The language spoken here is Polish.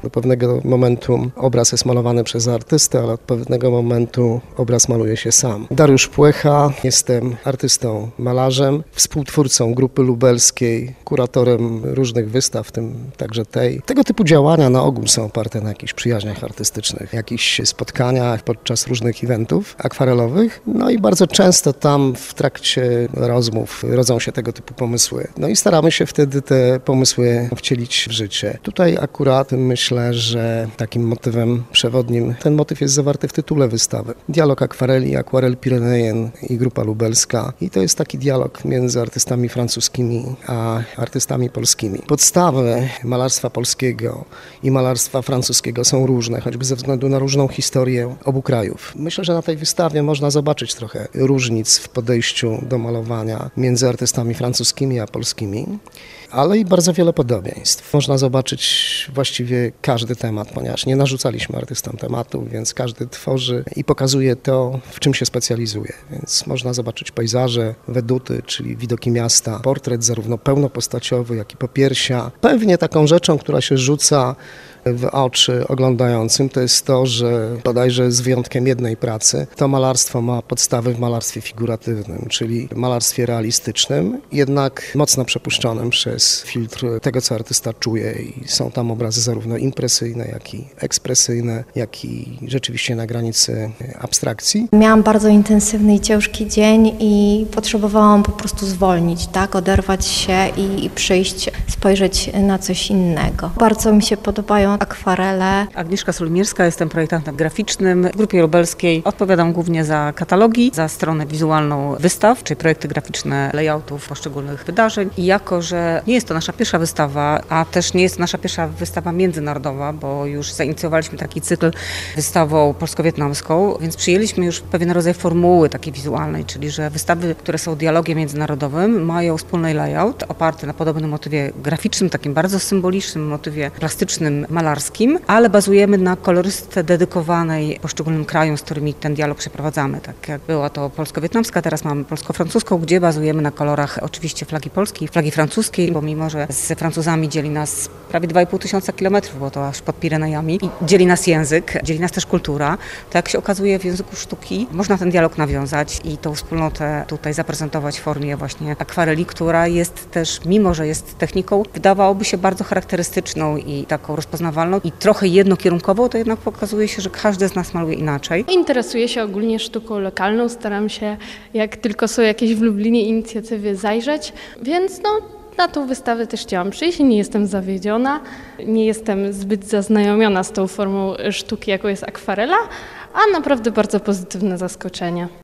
Do pewnego momentu obraz jest malowany przez artystę, ale od pewnego momentu obraz maluje się sam. Dariusz Płecha, jestem artystą, malarzem, współtwórcą Grupy Lubelskiej, kuratorem różnych wystaw, w tym także tej. Tego typu działania na ogół są oparte na jakichś przyjaźniach artystycznych, jakichś spotkaniach podczas różnych eventów akwarelowych. No i bardzo często tam w trakcie rozmów rodzą się tego typu pomysły. No i staramy się wtedy te pomysły wcielić w życie. Tutaj akurat myślę, że takim motywem przewodnim, ten motyw jest zawarty w tytule wystawy. Dialog akwareli, Aquarelle Pyrénéenne i Grupa Lubelska. I to jest taki dialog między artystami francuskimi a artystami polskimi. Podstawy malarstwa polskiego i malarstwa francuskiego są różne, choćby ze względu na różną historię obu krajów. Myślę, że na tej wystawie można zobaczyć trochę różnic w podejściu do malowania między artystami francuskimi a polskimi, ale i bardzo wiele podobieństw. Można zobaczyć właściwie każdy temat, ponieważ nie narzucaliśmy artystom tematu, więc każdy tworzy i pokazuje to, w czym się specjalizuje. Więc można zobaczyć pejzaże, weduty, czyli widoki miasta, portret zarówno pełnopostaciowy, jak i popiersia. Pewnie taką rzeczą, która się rzuca w oczy oglądającym, to jest to, że bodajże z wyjątkiem jednej pracy, to malarstwo ma podstawy w malarstwie figuratywnym, czyli malarstwie realistycznym, jednak mocno przepuszczonym przez filtr tego, co artysta czuje i są tam obrazy zarówno impresyjne, jak i ekspresyjne, jak i rzeczywiście na granicy abstrakcji. Miałam bardzo intensywny i ciężki dzień i potrzebowałam po prostu zwolnić, tak, oderwać się i przyjść, spojrzeć na coś innego. Bardzo mi się podobają akwarele. Agnieszka Solimirska, jestem projektantem graficznym. W Grupie Lubelskiej odpowiadam głównie za katalogi, za stronę wizualną wystaw, czyli projekty graficzne layoutów poszczególnych wydarzeń. I jako, że nie jest to nasza pierwsza wystawa, a też nie jest to nasza pierwsza wystawa międzynarodowa, bo już zainicjowaliśmy taki cykl wystawą polsko-wietnamską, więc przyjęliśmy już pewien rodzaj formuły takiej wizualnej, czyli że wystawy, które są dialogiem międzynarodowym, mają wspólny layout oparty na podobnym motywie graficznym, takim bardzo symbolicznym motywie plastycznym, malarskim, ale bazujemy na kolorystyce dedykowanej poszczególnym krajom, z którymi ten dialog przeprowadzamy. Tak jak była to polsko-wietnamska, teraz mamy polsko-francuską, gdzie bazujemy na kolorach oczywiście flagi polskiej, flagi francuskiej, bo mimo, że z Francuzami dzieli nas prawie 2,5 tysiąca kilometrów, bo to aż pod Pirenejami i dzieli nas język, dzieli nas też kultura, to jak się okazuje w języku sztuki można ten dialog nawiązać i tą wspólnotę tutaj zaprezentować w formie właśnie akwareli, która jest też, mimo że jest techniką, wydawałoby się bardzo charakterystyczną i taką rozpoznawalną i trochę jednokierunkową, to jednak pokazuje się, że każdy z nas maluje inaczej. Interesuję się ogólnie sztuką lokalną, staram się, jak tylko są jakieś w Lublinie inicjatywy, zajrzeć, więc na tą wystawę też chciałam przyjść i nie jestem zawiedziona. Nie jestem zbyt zaznajomiona z tą formą sztuki, jaką jest akwarela, a naprawdę bardzo pozytywne zaskoczenie.